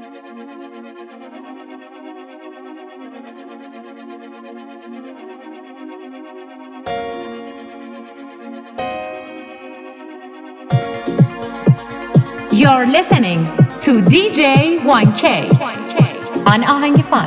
You're listening to DJ 1K on Ahangify.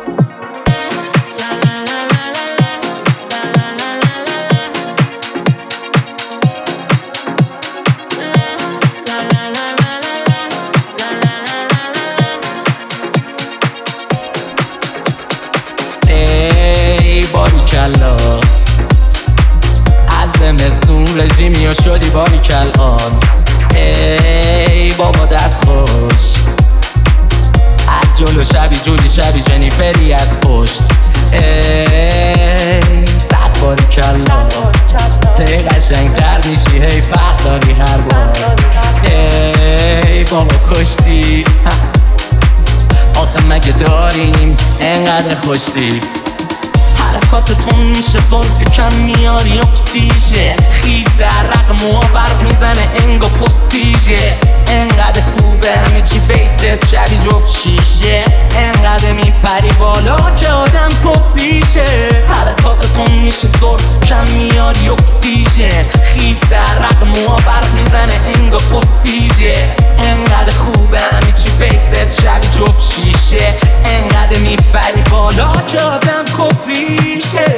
ای باریکلا از زمستون رژیمی و شدی باریکلا. ای بابا دست خوش از جلو شبی جولی شبی جنیفری از پشت. ای صد باریکلا هی قشنگ تر میشی هی فرق داری هر بار. ای بابا کشتی آخه مگه داریم انقدر خوشتی. حرکاتتون میشه سرفی کم میاری اکسیژن خیزه رقم و برق میزنه انگا پستیژه. انقدر خوبه همه چی فیست شبی جفت شیشه. انقدر میپری بالا که آدم پف میشه. حرکاتتون میشه سرف کم میاری اکسیژن خیزه رقم و برق میزنه انگا پستیژه. انقدر خوبه همه چی فیست شبی جفت شیشه. انقدر میپری بالا که آدم کفریشه.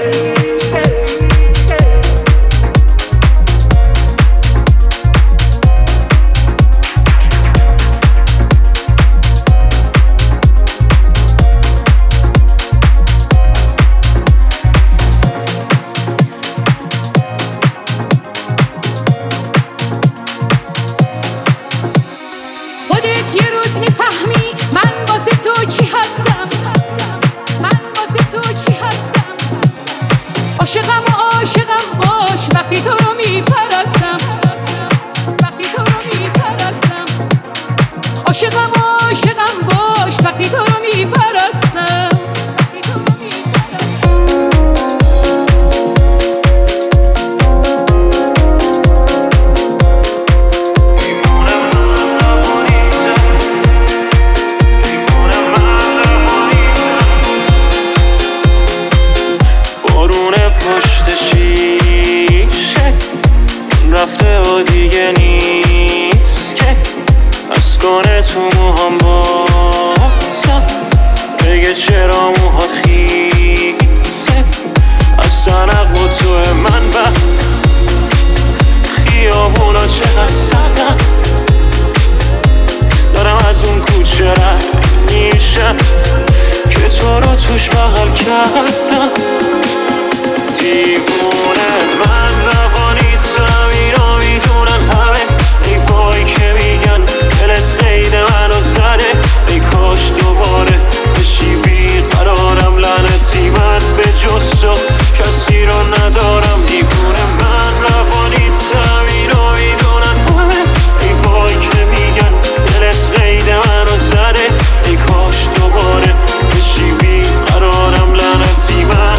ای کاش دوباره بشی بیقرارم لعنتی من.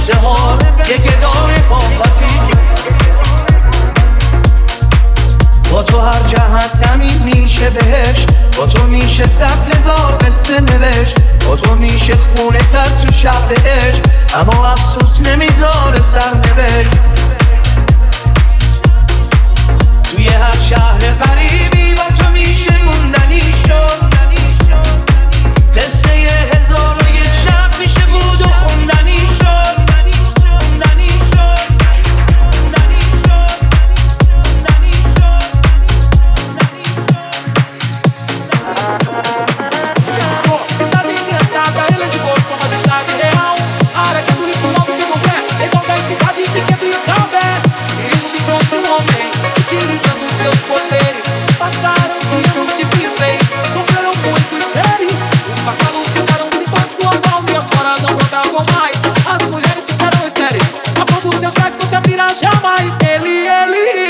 قصه ها یه گدای باقاتی با تو هر جهنمی میشه بهشت با تو میشه 100,000 قصه نوشت با تو میشه خونه تر تو شهر عشق اما افسوس نمیذاره سرنوشت توی هر شهر غریبی با تو میشه موندنی شد قصه 1001 شب میشه بود و خوندنی شد خوندنی شد خوندنی شد خوندنی شد خوندنی utilizando seus poderes, passaram os anos difíceis, sofreram muitos seres. Os passados ficaram sem paz do atual e agora não brotavam mais. As mulheres ficaram estéreis, a flor do seu sexo não se abrirá jamais. Ele é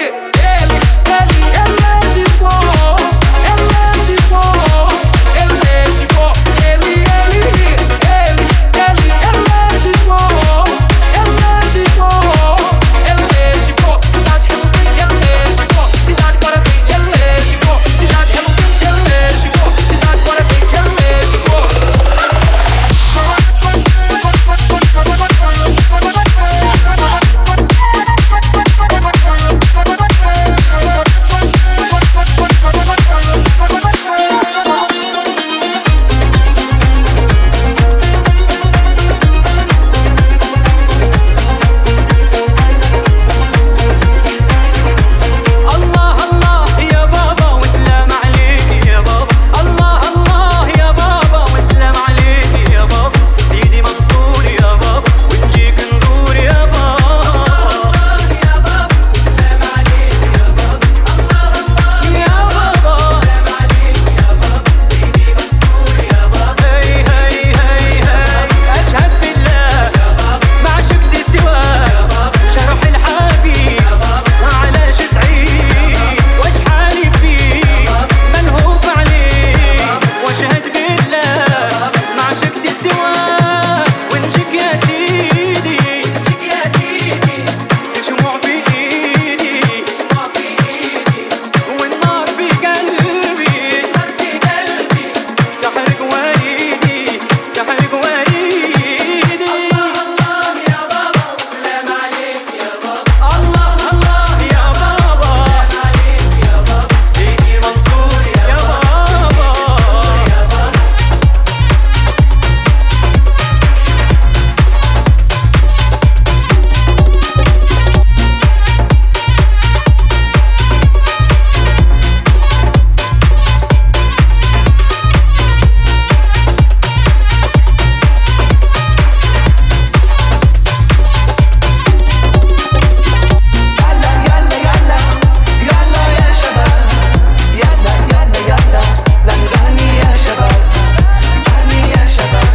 de boa, ele é de boa, ele é de boa, ele é de boa, ele é de boa, ele é de boa. Cidade reluzente, ele é de boa. Cidade parecente, ele é de boa. Cidade reluzente, ele é de boa. Cidade parecente, ele é de boa. الله الله يا بابا وسلام عليك يا بابا الله الله يا بابا وسلام عليك يا بابا سيدي منصور يا بابا ونجيك نزور يا بابا يا بابا وسلام عليك يا بابا يا بابا وسلام عليك يا بابا سيدي منصور يا بابا هي هي هي هي أشهد بالله يا بابا ما عشقت سواك شرح الحبيب ما علاش تعيد واش حالي فيك منهوب عليك واشهد بالله ما عشقت سواك ونجيك يا سيدي نجيك يا سيدي شموع في ايدي والنار في قلبي تحرق وريدي تحرق وريدي الله الله يا بابا وسلام عليك يا بابا الله الله يا بابا سلام عليك يا بابا سيدي منصور يا بابا يا بابا يلا يا شباب يلا يلا يلا لا نغني يا شباب غني يا شباب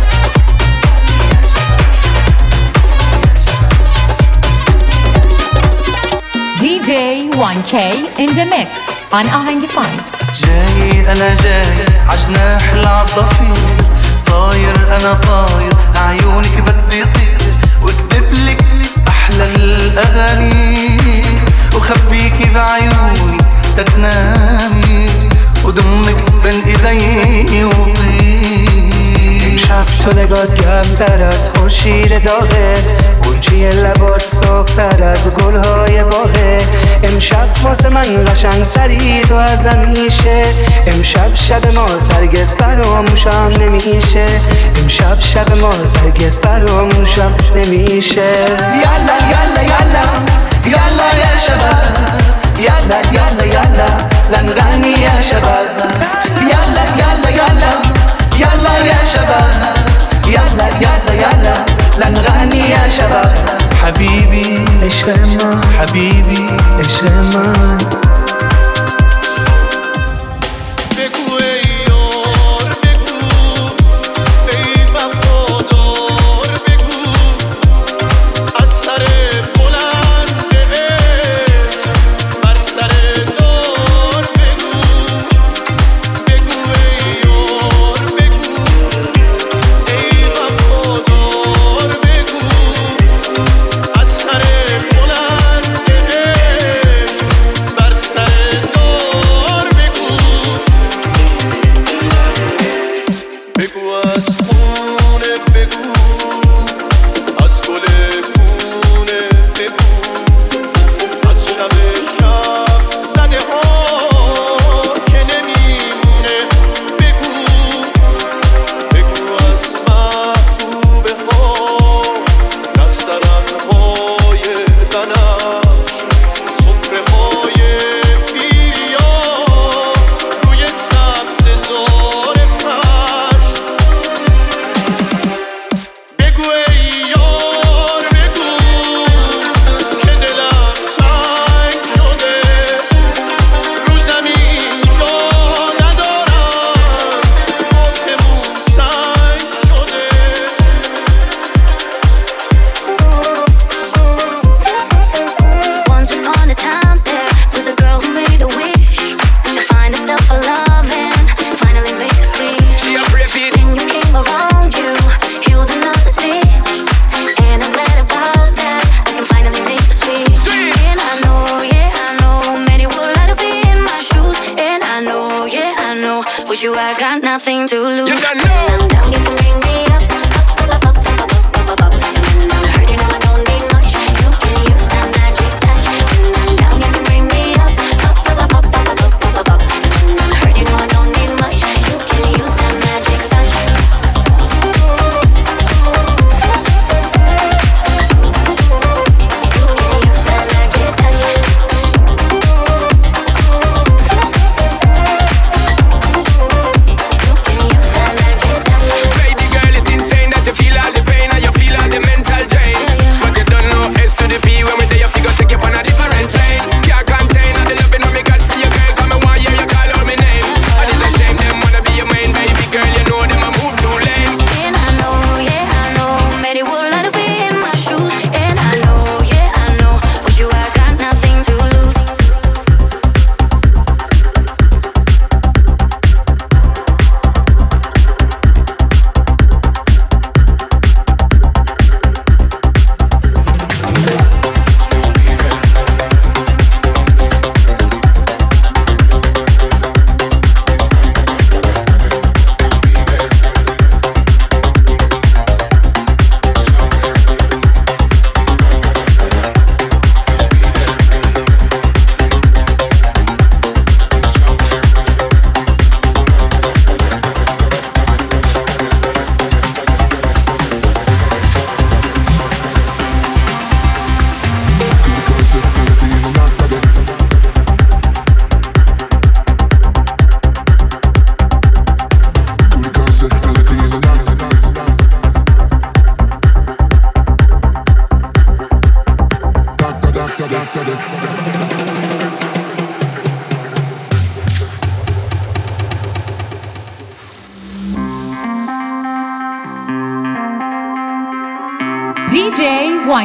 DJ 1K in the mix on Ahangify. جاي أنا جاي عجناح العصافير طاير أنا طاير عيونك بدي طير واكتب لك أحلى الأغاني وخبيكي بعيوني تتنامي ودمك بين إيدي وطير امشب تو نگات گرم‌تر از خورشید داغه گلچی لبات سرخ‌تر از گل‌های باغه امشب واسه من قشنگ‌تری تو از همیشه امشب شب ما هرگز فراموشم نمیشه امشب شب ما هرگز فراموشم نمیشه یالا یالا یالا یالا یا شباب یالا یالا یالا لنغنی یا شباب یالا یالا یالا يلا يا شباب يلا يلا يلا لنغني يا شباب حبيبي اشما حبيبي اشما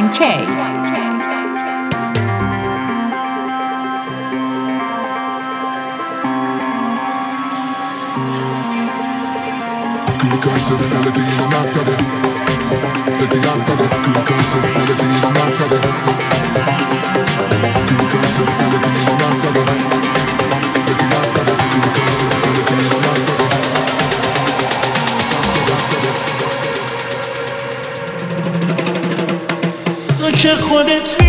1K. تو که خودت